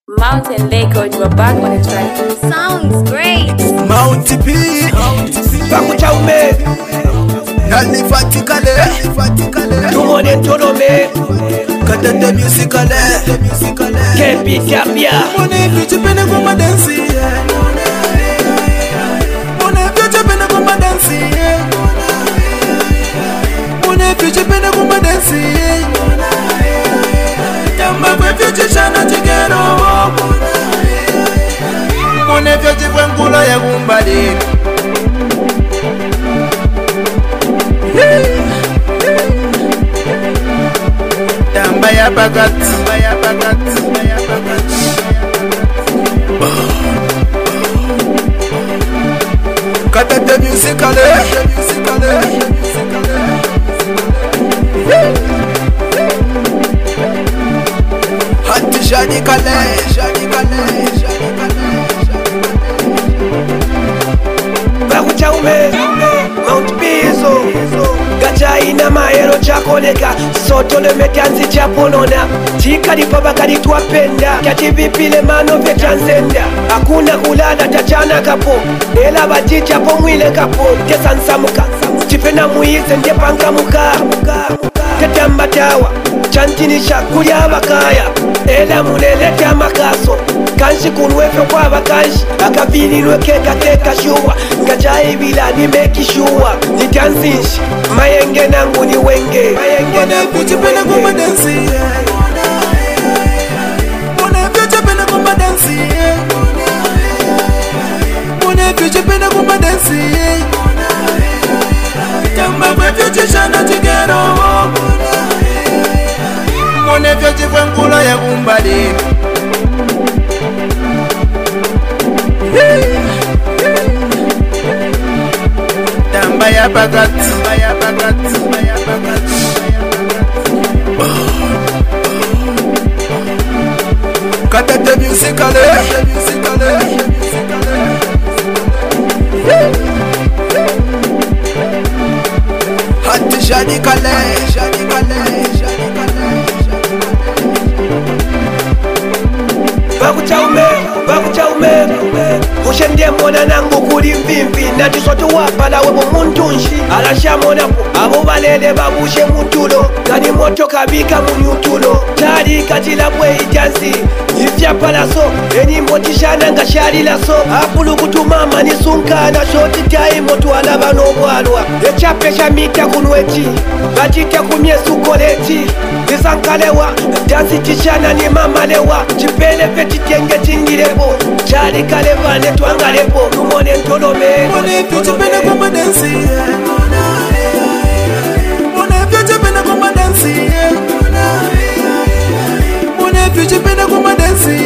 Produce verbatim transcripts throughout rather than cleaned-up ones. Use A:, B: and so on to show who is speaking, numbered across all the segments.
A: Mountain Lake, we're back on the track.
B: Sounds great.
C: Mountie P,
D: Bakucha ume,
C: Nali Fatikale,
D: Tumone Ntolome,
C: Katete Musicale,
D: Kepi Kapia,
C: Mone Future Pene Kuma Dansi, Mone Future Pene Kuma Dansi, Mone Future Pene Kuma Dansi, Tamba Kwe Future Shana Chigero, Mone Future Kwengula ya Gumbadi. Tamba ya bagat, tamba ya bagat, tamba ya bagat. Katete musicale, musicale, musicale. Hati jadi kale, jadi kale, jadi kale.
D: Bakucha ume, Mount Pizo, Gacha ina maero chakoleka, soto le metanzi chaponona, Chika di papa kadi tuapenda, Kati vipile mano vetanzenda, Hakuna kulala tachana kapo, Ela bajicha po mwile kapo, Tesa nsamuka, Chifena muize ndepanga muka, Tetamba tawa, Chantinisha kulia abakaya, Ela mulelete amakaso, Kanshi kunwefe kwa bakanshi, Akavinilwe keka keka shuwa, Ngajayi bila ni meki shuwa, Nitanzinshi, mayenge nangu ni wenge, Mayenge nangu ni
C: Pene kuma
D: wenge.
C: dansi, Mone future pene kuma dansi, Mone future pene kuma dansi, Tamba kwe future shana chigero, Mone future kwengula ya Gumbadi. Tamba ya bagat, tamba ya bagat, tamba ya bagat. Katete musicale, musicale, musicale. Hati jadi kale, jadi kale, jadi kale.
D: Bakucha ume, bakucha ume, Kushende mona nangu kuli mvimvi, Nati sotu wapala webo muntunshi, Alasha mona po, abo balele babushe mutulo, Gani moto kabika munyutulo, Chari katila mwe itansi, Ifya palaso, Eni motishana nga shari laso, Apulu kutumama ni sunkana, Shoti tai motu alaba no walwa, Echape shamika kunweti, Batita kumye sukoleti, Nisankalewa, Dansi tishana ni mamalewa, Chipele peti tenge chingirebo, Chari kaleva ne twangalebo, Tumone Ntolome,
C: Mone future pene kuma dansi, Mone future pene kuma dansi, Mone future pene kuma dansi,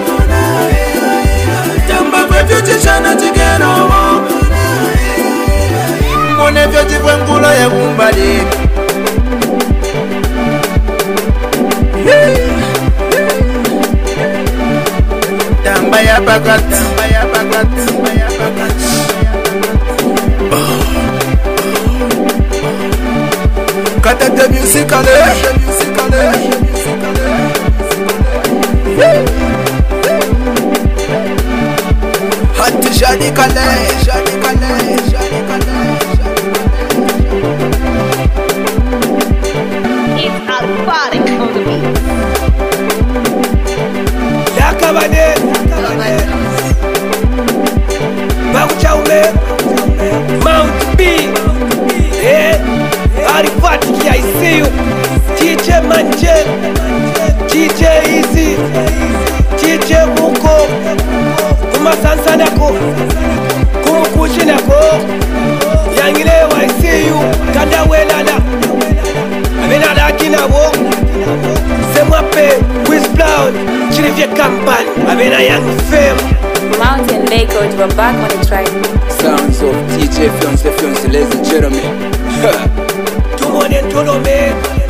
C: Tamba kwe future shana chigero, Mone future kwengula ya Gumbadi. Tamba ya bagat, tamba ya bagat, tamba ya bagat. Katete musicale, musicale, musicale. Hati jadi kale, jadi kale, jadi kale.
B: It's Alphatic on the beat.
D: Lakabane, Bakucha ume, Mount P, Eh, Arifatiki, I see you, D J Manje, D J Easy, D J Muko, Kumasansanako, Kumukushinako, Yangilewa, I see you, Kanda Welala, Avenada Kinabo, Semwape, Wiz Brown, Chilivia Kampan, Avena Young Fame.
A: Mountain Lake, we're back on the track.
E: Sounds of T J Films, the films, ladies and gentlemen.
D: Tumone Ntolome,